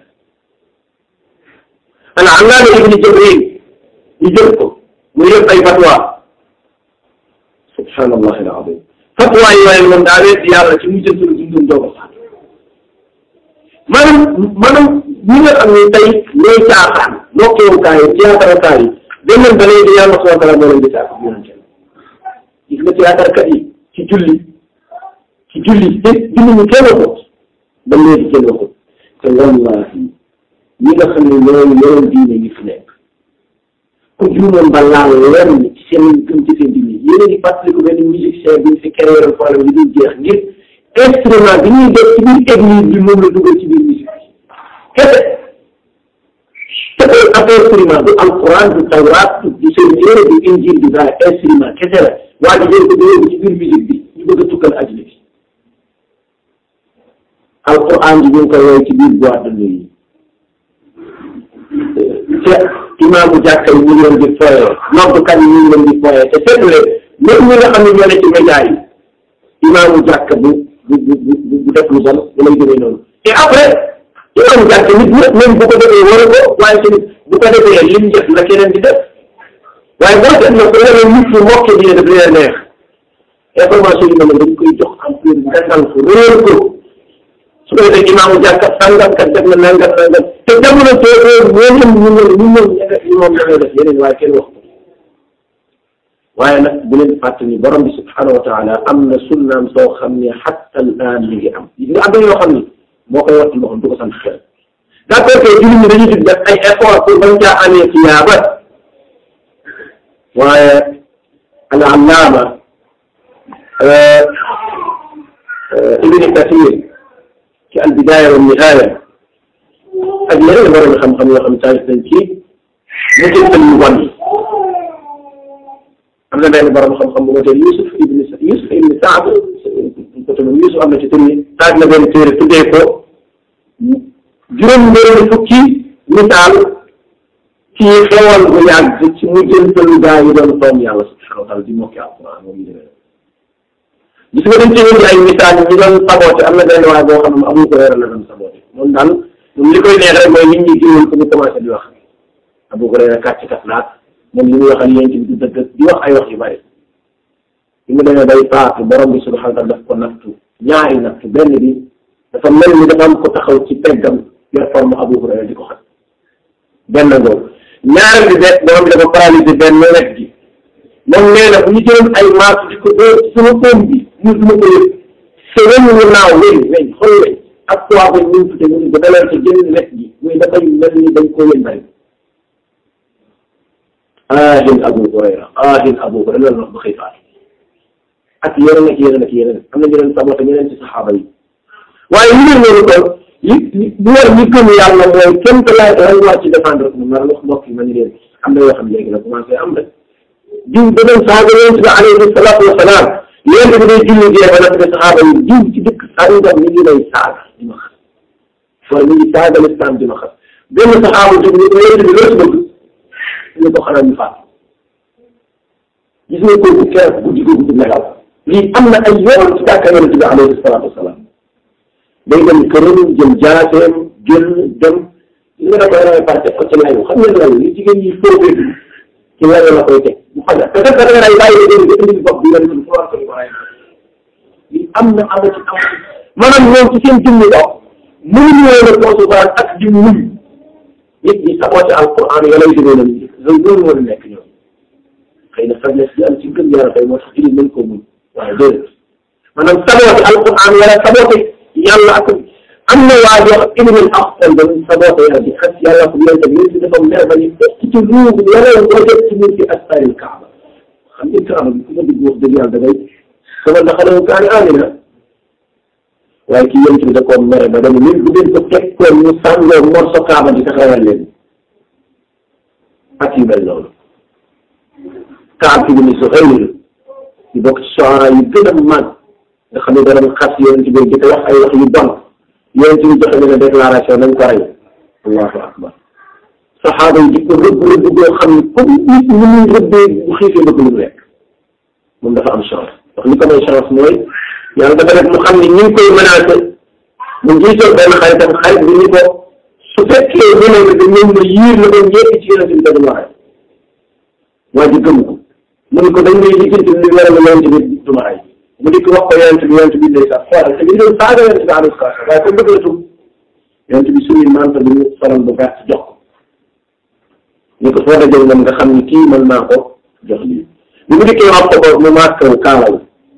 al-Allaama Ibn Jibril ñu jël ko muy def ay fatwa subhanallah al-azim fatwa yi waaye moom daa leen di yàlla ci mujj sunu dundum doo ko sax maanaam maanaam ñi nga xam ne tey ñooy caaxaan mokkeewukaay yi théâtre yi dañ leen ba léegi yàlla subhanahu wa taala moo leen di caaxaan yonente gis nga théâtre kat yi ci julli ci julli te julli ñu kenn waxut ba léegi kenn waxut te wallahi ñi nga xam ne ñooy yoroon diine ñi fi nekk ku juumoon ba laal lenn ci seen gëm ci seen diine yéen a ngi fàttaliku benn musicien bi fi créé woon problème yi dul jeex ngir instrument bi ñuy def ci biir église bi moom la dugal ci biir musique bi kese te koy ab instrument du alquran du tawraat du seen téere du injil du dara instrument kese la waa ji jël ko dugal ci biir musique bi ñu bëgg a tukkal àddina bi alquran ji ñu ngi koy woy ci biir boîte de nuit yi te imaamu jàkka yi ñu ngi leen di foyee noddukat yi ñu ngi leen di foyee te seetlu leen même ñi nga xam ne ñoo ne ci média yi imaamu jàkka bu bu bu bu def lu bon da lay demee noonu et après imaamu jàkka nit ñëpp même bu ko defee war ko waaye tamit bu ko defee lim def la keneen di def waaye boo seet na ko leneen nit ñi mokkee di def leen neex information yi moom dañ koy jox ampleur bi gàttal ko réer ko su ko defee imaamu jàkka sàngam kat def na nangam nangam te jamono tey ñoom ñu ñëw ñu ñëw ñu moom da ngay def yeneen waaye kenn wax ko waaye nag bu leen fàtte ni borom bi subhanahu wa taala am na sunnaam soo xam ne xatta al aan mi ngi am nga am na yoo xam ni moo koy wattu loxoom du ko sant xel d'accord que jullit ñi dañuy def ay effort pour bañ caa amee tiyaaba waaye al allaama ibni kathir ci al bidaaya wa nihaaya ak yeneen borom xam-xam yoo xam taalif nañ ci mu jëntal yu bon yi am na benn borom xam-xam bu ma teel Yusuf ibn Yusuf ibn Saad ko tamit Yusuf am na ci tur yi taaj na benn téere tuddee ko juróom-benn fukki misaal ci xewal bu yàgg ci mujjantalu gaa yi doon toom yàlla subhanahu wa taala di mokki alquran moom yi demee gis nga dañ ci indi ay misaal ñu doon saboote am na benn waay boo xam ne Abu Hurayra la doon saboote moom daal moom li koy neex rek mooy nit ñi jiwul ko mu commencé di wax Abu Hurayra kàcc kat laat moom li muy waxal yéen ci du dëgg di wax ay wax yu bari li mu demee day faatu borom bi subhanahu wa taala daf ko nattu ñaari nattu benn bi dafa mel ni dafa am ko taxaw ci peggam yor forme Abu Hurayra di ko xat benn ngoo ñaareel bi de borom bi dafa paralysé benn wet gi moom nee na bu ñu jëloon ay maas di ko dóor sama koom bi mu duma ko yëg te weñ wu naaw weñ weñ xool weñ ak poids bañ ñu tuddee mu ba dalee ci jënd wet gi muy dafay mel ni dañ ko yëg bari aahin Abu Hurayra aahin Abu Hurayra loolu wax ba xëy faat ak yeneen ak yeneen ak yeneen am na ñeneen sabote ñeneen ci saxaaba yi waaye ñu ne loolu kon li li war ñi gëm yàlla mooy kenn ku laay dañ war ci défendre ko ma wax mbokk yi ma ni leen am na yoo xam ne léegi la commencé am rek jiw da doon saaga yonent bi alayhi salaatu wa salaam yonent bi day julli jee ba nag saxaaba yi jiw ci dëkk sàngam mi ngi lay saaga di ma xas wala mi ngi saaga lislaam di ma xas benn saxaaba jóg ni yonent bi loo ci bëgg ñu ko xanaa ñu faat gis nga kooku keroog guddi googu du nelaw lii am na ay yoon ci jàkka yonent bi alayhi salaatu wa salaam day dem këram jël jaaseem jël dem li nga def ay par teg ko ci layu xam ngeen layu li jigéen ñi fóotee ci layu la koy teg mu xaja te def da nga ay bàyyi la nga indi bopp bi nga def foo ko ko ray li am na am ci am maanaam ñoom ci seen jëmmi bopp mënuñu woon a concevoir ak di muñ nit ñi saboote alquran ya lay demee na loolu loolu war a nekk ñoom xëy na faiblesse bi am ci gëm yàlla tey moo tax jullit mën koo muñ waaye déedéet maanaam saboote alquran wala saboote yàlla ak am na waa joo xam ibn al-Axtal ba saboote yàlla di xas yàlla ko yonent bi yonent bi dafa mer ba ñu fekk ci luubu yeneen boo def ci mulki astaril kaaba xam nga kaaba bi ku ma dugg wax dëgg yàlla da ngay sama daxalawu kaani amina waaye kii yonent bi da koo mere ba dem nit bu ngeen ko teg koon ñu sàngoo morso kaaba di sax rawal leen ak yu mel noonu. Kaab ibn Zuhayr di bokk ci soxna yu gën a mag nga xam ne dara xas yonent bi di ko wax ay wax yu bon yonent bi joxe na déclaration nañ ko rey. allahu akbar. saxaaba yi di ko rëbb rëbb boo xam ne comme nit ñi muy rëbbee bu xiifee bëgg lu mu lekk moom dafa am chance ndax li ko may chance mooy yàlla dafa def mu xam ne ñu ngi koy menacé mu jiitoo benn xaritam xarit bi ni ko su fekkee ñeneen bi ñëw na yiir la doon njëkk ci yonent bi dañu waxee waa ji gëm ko mu ni ko dañ ngay liggéey li waral yonent bi du ma rey mu di ko wax ko yonent bi yonent bi day sax xoolal te bi doon saaga yonent bi alayhi salaam waaye ko bëgg la tub yonent bi suñuy manta bi ñu solal bu gàtt jox ko ni ko foo dajal moom nga xam ni kii mën naa ko jox lii bi mu dikkee wax ko ko mu màkkaw kaalaw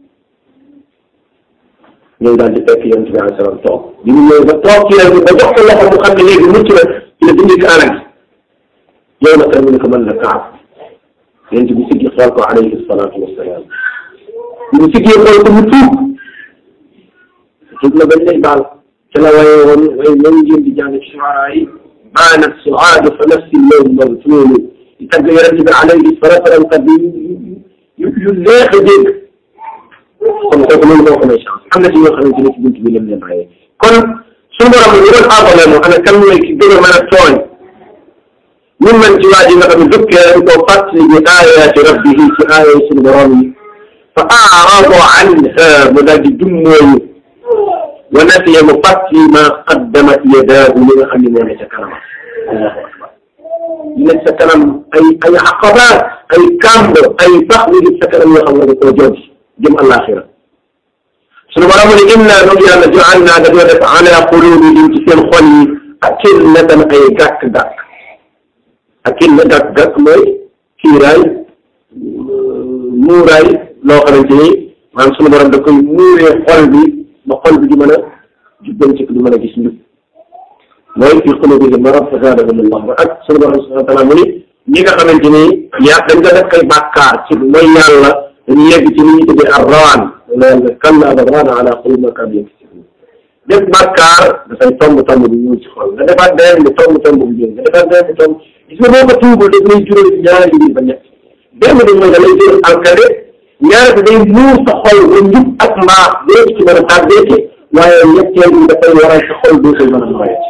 ñëw daal di fekk yonent bi alayhi salaam toog bi mu ñëw ba toog ci yonent bi ba jox ko loxo mu xam ne léegi mucc na ci la dindi kaala gi yow nag mu ne ko mën na kaab yonent bi siggi xool ko alayhi salaatu wassalaam bi mu siggee xool ko mu tuub tuub na bañ lay baal ca la waye woon way nañ ngeen di jàng ci suara yi baanat suaadu fa nafsi loolu loolu tuulu di tagg yonent bi alayhi salaatu wassalaam kat yu yu neex a dégg kon kooku loolu moo ko may chance am na ci ñoo xamante ne ci bunt bi lam leen bàyyee kon suñu borom ñu doon abonné mu ana kan mooy ki gën a mën a tooñ ñun man ci waa ji nga xam ne dëkkee dañ koo fàttali bi ayaati rabbihi ci aaya suñu borom yi fa aarado anha mu daal di dummooyu wa nasiya mu fàttali ma qaddamat yadaahu li nga xam ne moo ne ca kanam allahu akbar li nekk sa kanam ay ay aqabaat ay kàmb ay bax li gis sa kanam yoo xam ne da koo jot jëm àllaaxira suñu borom ne inna ñun yàlla ja'alnaa dañoo def ala quluubihim ci seen xol yi akinnatan ay gàkk-gàkk akinna gàkk-gàkk mooy kiiraay muuraay loo xamante ni maanaam suñu borom da koy muuree xol bi ba xol bi di mën a jubbanti di mën a gis njub mooy fi quluubihim marad fa zaadahum allahu ak suñu borom subhaanahu wa taala mu ni ñi nga xamante ni yaa dañ ko def ay bàkkaar ci mooy yàlla dañuy yegg ci li ñuy tuddee ar-rawaan loolu kallaa bal raana alaa quluubihim maa kaanuu yaksibuun def bàkkaar dafay tomb tomb bu ñëw ci xol nga defaat beneen bi tomb tomb bu ñëw nga defaat beneen bi tomb gis nga boo ko tuubul daf lay jural ñaari mbir ba ñett benn bi mooy da lay jural alkade ñaari bi day muur sa xol ba njub ak mbaax doo ci mën a tàggeeti waaye ñetteel bi dafay waral sa xol doo koy mën a noyati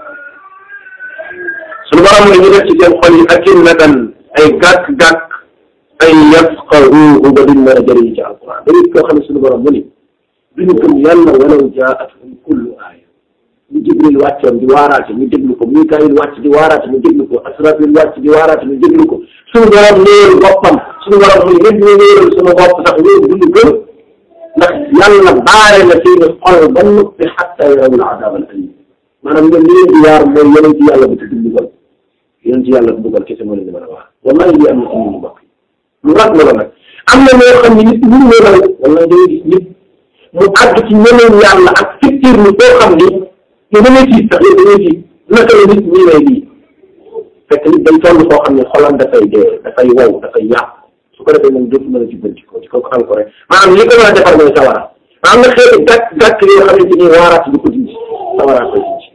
suñu borom ne ñu def ci seen xol yi akinnatan ay gàkk-gàkk ay yafqahuuhu ba duñ mën a jëriñ ci alquran dañuy koo xam ne suñu borom mu ni duñu gëm yàlla walaw jaa'athum kullu aaya ñu Jibril wàccoon di waaraate ñu déglu ko Mikaayil wàcc di waaraate ñu déglu ko Asrafil wàcc di waaraate ñu déglu ko suñu borom néeru boppam suñu borom mu nit ñu néeral suñu bopp sax ñëw duñu gëm ndax yàlla baare na seeni xol ba noppi xatta yarawul adaab al aliim maanaam ñoom li leen di yaar mooy yeneen ci yàlla bu tudd mbugal yeneen ci yàlla mbugal kese moo leen di mën a wax wallahi li am na ci ñu bokk lu rat la nag am na ñoo xam ne nit ñi ñoo nag wallahi dañuy gis nit mu àgg ci ñeneen yàlla ak fikir ni boo xam ni te da ngay tiit sax yow da ngay tiit naka la nit ñi lay lii fekk nit day toll koo xam ne xolam dafay dee dafay wow dafay yàq su ko defee moom dootu mën a jubbanti ko ci kooku encore rek maanaam li ko mën a defar mooy sawara am na xeetu gàkk gàkk yoo xamante ni waaraat du ko dindi sawara koy dindi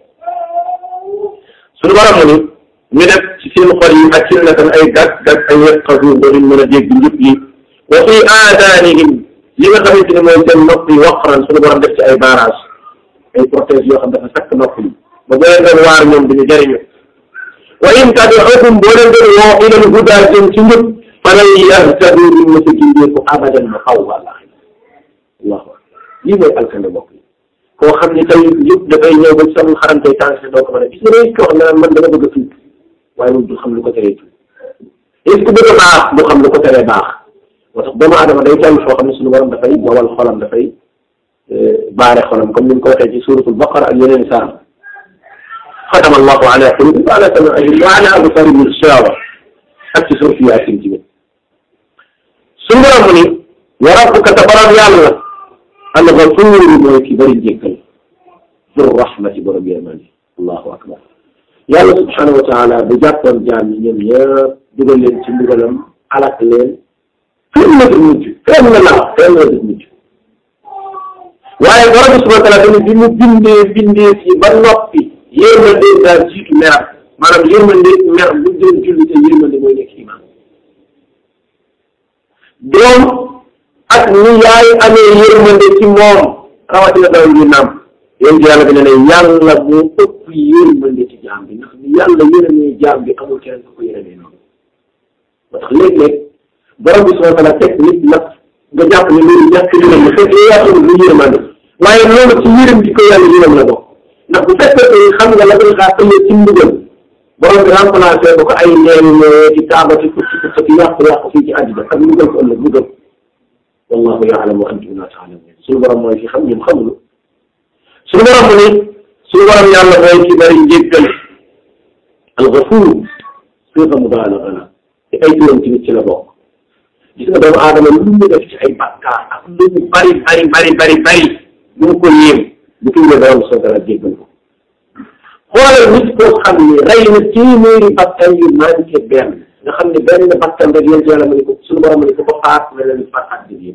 suñu borom mu ni ñu def ci seen xol yi ak seen natan ay gàkk gàkk ay yaqazu ba duñ mën a dégg njub yi wa fi aadaanihim li nga xamante ni mooy seen nopp yi waqran suñu borom def ci ay barrage ay protège yoo xam dafa sakk nopp yi ba boo leen doon waar ñoom duñu jëriñu wa in tad'uhum boo leen doon woo ilal hudaa jëm ci njub falan yahtadu duñ mës a gindeeku abadan ma xaw wàlla allahu akbar lii mooy alkande mbokk yi koo xam ni tey njub dafay ñëw ba sam xarantey tànk doo ko mën a gis nga ne ko wax naan man dama bëgg a tuub waaye moom du xam lu ko teree tuub est-ce que bëgg a baax du xam lu ko teree baax moo tax doomu aadama day toll foo xam ne suñu borom dafay wawal xolam dafay baare xolam comme ni ñu ko waxee ci suuratul baqara ak yeneen saar xatama allahu ala qulubihim wa ala sam'ihim wa ala absarihim gishawa ak ci suuratu yaasin ci biir suñu borom mu ni wa rabbuka te borom yàlla al-ghafuur mooy ki bëri jéggal dur rahmati borom yërmande allahu akbar yàlla subhanahu wa taala bu jàppoon jaam ñi ñoom ñëpp dugal leen ci mbugalam alak leen fenn la du mujj fenn la la fenn la du mujj waaye borom bi subhanahu wa taala bi mu bindee bindee ci ba noppi yërmande daal jiitu mer maanaam yërmande mer bu doon julli te yërmande mooy nekk iman doom ak ni yaay amee yërmande ci moom rawatina daw ngi naam yéen ci yàlla bi ne ne yàlla moo ëpp yërmande ci jaam bi ndax ni yàlla yërëmee jaam bi amul keneen ku ko yërëmee noonu ba tax léeg-léeg borom bi subhanahu wa taala teg nit nag nga jàpp ne loolu ñàkk yërëm la fekk yaa xamul lu yërmande waaye loolu ci yërëm di ko yàlla yërëm la bokk ndax bu fekkee xam nga la koy xaar ëllëg ci mbugal borom bi remplacé ba ko ay neen ci taabati fukki fukki yàqu-yàqu fii ci àddina ak mbugal ko ëllëg mbugal wallahu yaalamu wa antum la taalamun suñu borom mooy ki xam ñun xamulu suñu borom mu ni suñu borom yàlla mooy ki bari njéggal al-Ghafuur sifa mubaalaga la te ay turam ci nit ci la bokk gis nga doomu aadama lu mu def ci ay bakkaar ak lu mu bari bari bari bari bari lu mu ko yéem bu tuubee borom soo dara jéggal ko xoolal nit koo xam ne rey na téeméeri bakkan yu manqué benn nga xam ne benn bakkan rek yéen yàlla ma ne ko suñu borom ma ne ko ba faat na la ni faat ak jigéen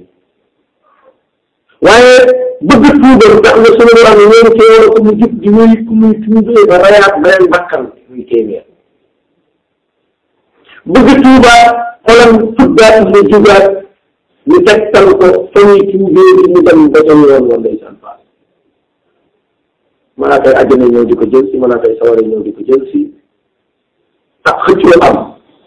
waaye bëgg tuubal tax na suñu borom ñoo ngi cee war a ko mu jub di muy ku muy tuubee ba reyaat beneen bakkan muy téeméer bëgg tuubaat xolam tuddaat mu jugaat ñu tegtal ko fa ñuy tuubee di mu dem ba ca yoon woon ndeysaan faat malaakay àjjana ñëw di ko jël si malaakay sawara ñëw di ko jël si ak xëccoo am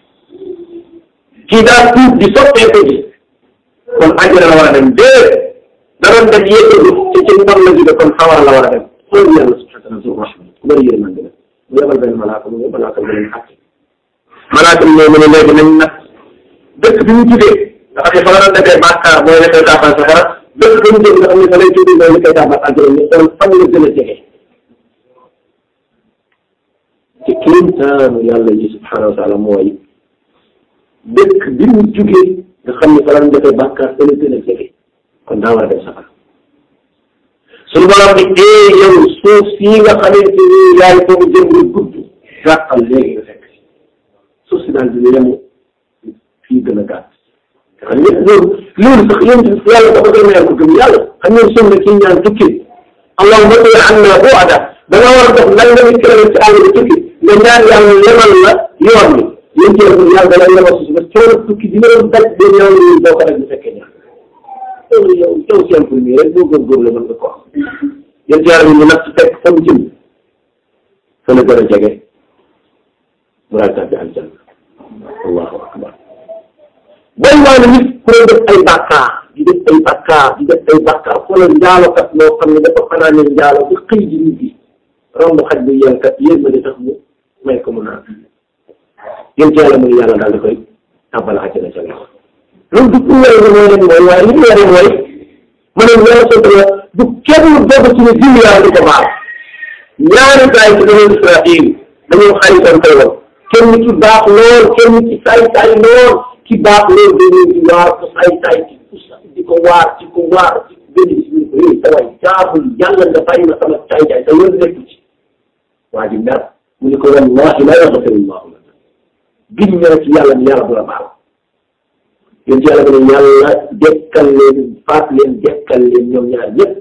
kii daal tuub di soppeeku ji kon àjjana la war a dem dee da doon dem yéegalu ci ci mbon la jóge kon sawara la war a dem xool yàlla subhanahu wa taala rahma ku bëri yërmande la mu yebal benn malaaka mu ñëw malaaka mu leen àtte malaaka mu ñëw mu ne léegi nañ nag dëkk bi mu tuddee nga xam ne fa la doon defee bàkkaar mooy la koy taabal safara dëkk bi mu tuddee nga xam ne fa lay tuddee mooy la koy taabal àjjana ñu xool fan la gën a jege ci kéemtaanu yàlla ji subhanahu wa taala mooy dëkk bi mu jugee nga xam ne fa la defee bàkkaar fa la gën a jege kon daa war a dem safara suñu borom bi ee yow suuf sii nga xamante ni yaay foofu jëm nga gudd gàttal léegi nga fekk suuf si daal di yemu fii gën a gàtt xam nga loolu loolu sax yéen yàlla dafa gën a ko gëm yàlla xam ngeen sunna kii ñaan tukki allahumma tey am naa boo ada da nga war a def lan nga nit kilomètre ci àll bi tukki nga ñaan yàlla yemal la yoon bi yéen ci yàlla da lay yemal suuf ba coono tukki dina doon daj ba ñëw ñu boo ko def bu fekkee ñaan loolu yow yow simple nii rek boo góorgóorlu la mën nga ko wax yéen ci yàlla bi ñu natt fekk fa mu jëm fa la gën a jege mu daal tàbbi aljanna allahu akbar bay waa ne nit ku ne def ay bàkkaar di def ay bàkkaar di def ay bàkkaar xoolal njaalokat loo xam ne dafa fanaane njaalo ba xëy ji nit bi romb xaj bu yelkat yéen ma di tax mu may ko mu naan yéen ci yàlla mu ne yàlla daal di koy tàbbal àjjana ca loxo loolu du pour yàlla mooy leen mooy waaye li mu yore mooy ma ne yàlla sant la du kenn dogg ci ne diw yàlla di ko baal ñaari gaay ci banu Israil dañoo xaritoon tey woon kenn ki baax lool kenn ki saay saay lool ki baax lool dañuy di waar ko saay saay di ko waar di ko waar di benn bis ñu ko yooyu taway jaabul yàlla nga bàyyi na sama caay caay sa yoon nekku ci waa ji mer mu ne ko wallahi la yaxfirullahu lana giñ na ci yàlla ni yàlla du la baal yéen ci yàlla bi ne yàlla dekkal leen faat leen dekkal leen ñoom ñaar ñëpp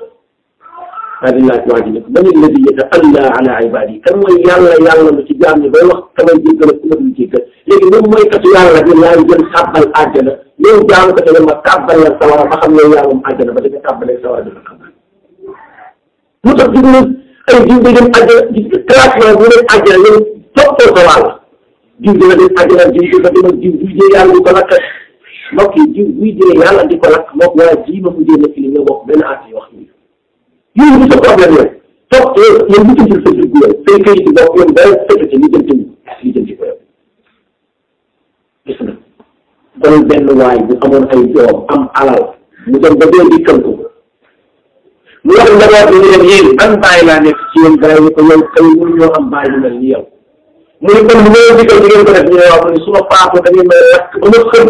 daa di laaj waa ji ne ko man alladi yata'alla ala ibadi kan mooy yàlla yàlla lu ci jaam ñi bay wax kamay jéggal ak ku ma dul jéggal léegi moom mooy katu yàlla bi laay jël tàbbal àjjana yow jaam ko te ma tàbbal la sawara ba xam ne yàlla moom àjjana ba dafa tàbbalee sawara dina xam lu tax dig na ay diw di dem àjjana di classement bu leen àjjana yow toppoo sa wàll diw dina dem àjjana diw di ko demal diw buy jee yàlla di ko lakk mbokk yi diw buy jee yàlla di ko lakk moom waa ji ma mujjee nekk li nga bokk benn at yi wax ni yow du sa problème yow toog yow lu tëntil sa dugg yow say këyit yi bokk yow dara fekk ci li jëm ci li jëm ci ko yow gis nga kon benn waay bu amoon ay doom am alal mu dem ba dee dikkal ko mu wax njaboot bi ñu leen yéen ban bàyyi laa nekk ci yéen bàyyi ni ko yow kay mënu ñoo am bàyyi lu mel ni yow mu ne kon bu ma dikkal di ngeen ko def ñu ne waaw mu ne su ma faatoo da ngeen may lakk ba ma xëm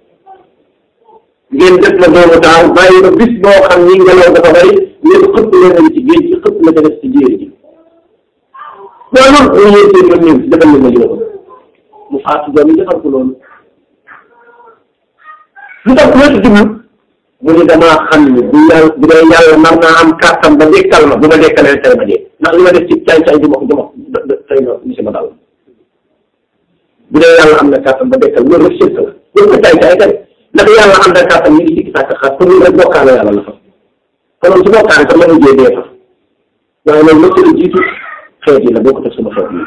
ngeen def ma doomu daaw bàyyi ba bis boo xam ni ngelaw dafa bari ngeen xëpp leen ci géej gi xëpp la ko def ci jéeri ji loolu ñu yéen seen mën ñëw si defal leen ma li ko mu faatu doom yi defal ko loolu lu tax ku wetu jublu mu ni damaa xam ni bu yàlla bu dee yàlla nar naa am kàttan ba dekkal ma bu ma dekkalee tey ma dee ndax li ma def ci caay-caay du ma du ma tey ma misi ma dal bu dee yàlla am na kàttan ba dekkal loolu rek sirk la loolu ko caay-caay kay ndax yàlla am na kàttan ñu ngi sikki sàkk xaar pour ñu rek bokkaale yàlla la fa konoon su bokkaale sax la mujjee dee fa waaye loolu la ci jiitu xeet yi la boo ko teg sama xeet yi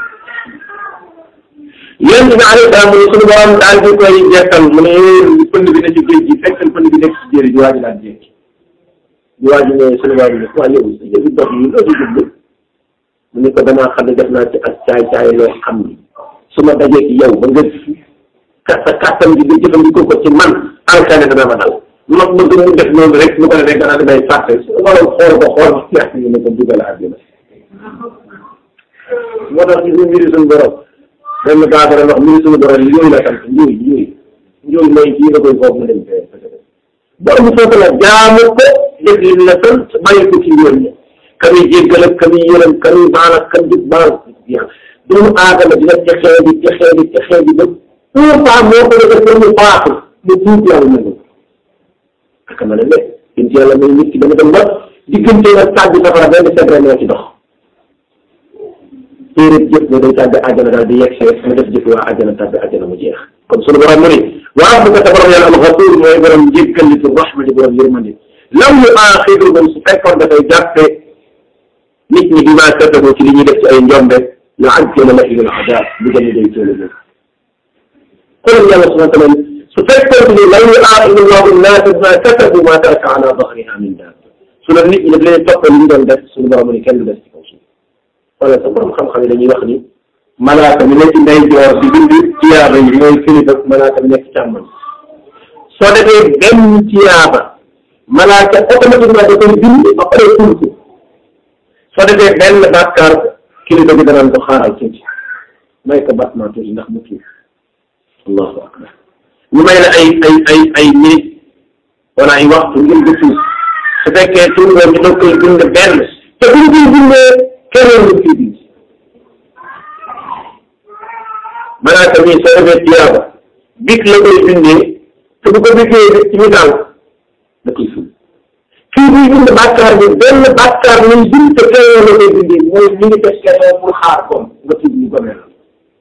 yéen bi alayhi salaam mu ne suñu borom daal di koy jekkal mu ne pënd bi ne ci géej gi fekkal pënd bi nekk ci jéeri ji waa ji daal jékki di waa ji ne suñu waa ji ne waa yow si jëfi dox yi loo ci jublu mu ne ko damaa xam ne def naa ci ak caay-caay loo xam ni su ma dajee ci yow ba nga sa kàttan gi di jëfandikoo ko ci man alkane dana ma dal ma bëgg mu def noonu rek mu ko defee gannaaw damay fàtte wala xool ko xool ñax ñu ne ko dugal àddina moo tax ci suñu mbiri suñu borom benn baax na wax mbiri suñu borom yooyu la sant yooyu yooyu yooyu mooy kii nga koy foofu mu dem fee borom foofu la jaamu ko def li la sant bàyyi ko ci yoon ñi ka muy jéggal ak ka muy yërëm ka muy baal ak ka muy baal yàlla doomu aadama dina texee di texee di texee di ba un pas moo ko defee pour mu baaxul mu tuub yàlla mën ak ma ne ne yéen ci yàlla may nit ki dama dem ba diggante ak tàbbi safara benn secret moo ci dox téere jëf ne day tàbbi àjjana daal di yegg see ma def jëf waa àjjana tàbbi àjjana mu jeex kon sunu borom mu ni waa bu ko sa borom yàlla al-Ghafuur mooy borom njëkkal li pour rahma di borom yërmande law yu aaxiduhum su fekkoon dafay jàppe nit ñi bimaa kasabu ci li ñuy def ci ay njombe la ajjala lahum al-azaab bu gën a day toolu moom kon yàlla subhaanahu wa taala su fekkoon ni law yu aaxidu llaahu n-naasa bimaa kasabu maa taraka alaa zahrihaa min daabba su la nit ñi daf leen toppal li ñu doon def sunu borom ni kenn du des ci kaw suuf wala sa borom xam-xam yi dañuy wax ni malaaka mi nekk ndeyjoor di bind tiyaaba yi mooy kilifa malaaka mi nekk càmmoñ soo defee benn tiyaaba malaaka automatiquement da koy bind ba pare ful ko soo defee benn bàkkaar kilifa bi danaan ko xaaral tuuti may ko battement tuuti ndax mu tuuti allahu akbar ñu may la ay ay ay ay minute wala ay waxtu ngir nga tuuti su fekkee tuuti nga ñu doog koy bind benn te bu ñu koy bindee keneen lu koy bind malaaka mi soo defee tiyaaba bik la koy bindee te bu ko bindee ci misaal da koy ful kii buy bind bàkkaar bi benn bàkkaar muy bind te keneen la koy bindee mooy mi ngi def question pour xaar comme nga tudd ñu gomee la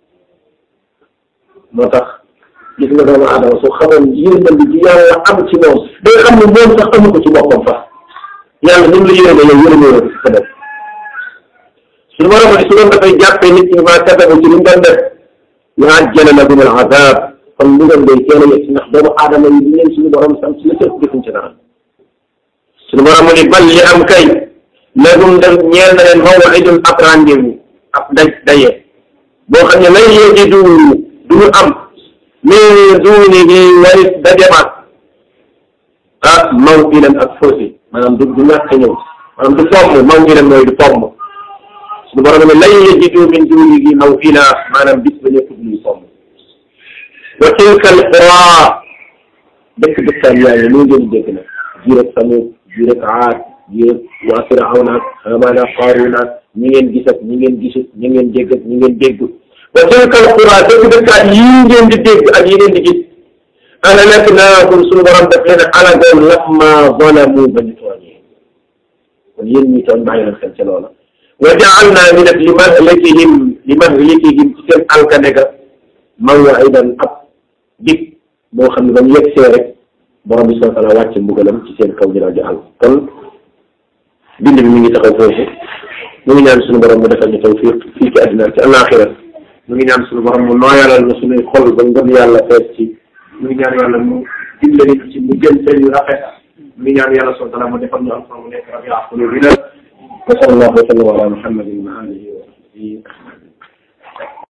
moo tax gis nga doomu aadama soo xamoon yërmande bi yàlla am ci moom day xam ne moom sax amu ko ci boppam sax yàlla ni mu la yërëme yow yërëme la ko def suñu borom ne su doon dafay jàppee nit ñi maa kasabu ci li mu doon def la ajjala lahum al-azaab kon lu doon day teel a yegg si ndax doomu aadama yi leen suñu borom sant la cëpp defuñ ci dara suñu borom ni bal li am kay lahum def ñeel na leen maw'idun ab rendez-vous ab daj daye boo xam ne lan yajidu duñu am min duunihi waris dajemat ah maw'idan ak faussé maanaam du du ñàkk a ñëw maanaam du fomm maw'idan mooy du fomm suñu borom ne lan yajidu min duunihi maw'ila maanaam bis ba nekk duñu fomm wa tilka al-quraa dëkk dëkkaan yaa ngi nii ngeen dégg nag jii rek Samuud jii rek Aad jii rek waa Firawna ak Haamaan ak Qaaruun ak ñi ngeen gis ak ñi ngeen gisut ñi ngeen dégg ak ñi ngeen déggut wa tilka al-quraa dëkk dëkkaan yii ngeen di dégg ak yi ngeen di gis ahlaknaahum suñu borom def leen alagoon lammaa zalamu ba ñu tooñee kon yéen ñi tooñ bàyyi leen xel ca loola wa ja'alnaa ñu def li mahlikihim li mahlikihim ci seen alkane ga maw'idan ab dig boo xam ne ba ñu yegg see rek borom bi subhaanahu wa ta'aala wàcce mbugalam ci seen kaw dina di àll kon bind bi mi ngi taxaw foofu ñu ngi ñaan suñu borom mu defal ñu tawfiq fii ci àddina ci alaaxira ñu ngi ñaan suñu borom mu nooyalal na suñuy xol ba ngëm yàlla fees ci ñu ngi ñaan yàlla mu dimbali ci mu gën seen yu rafet ñu ngi ñaan yàlla subhaanahu wa ta'aala mu defal ñu alxuraan mu nekk rabi'a quluubina wa sallallahu wa sallam ala muhammadin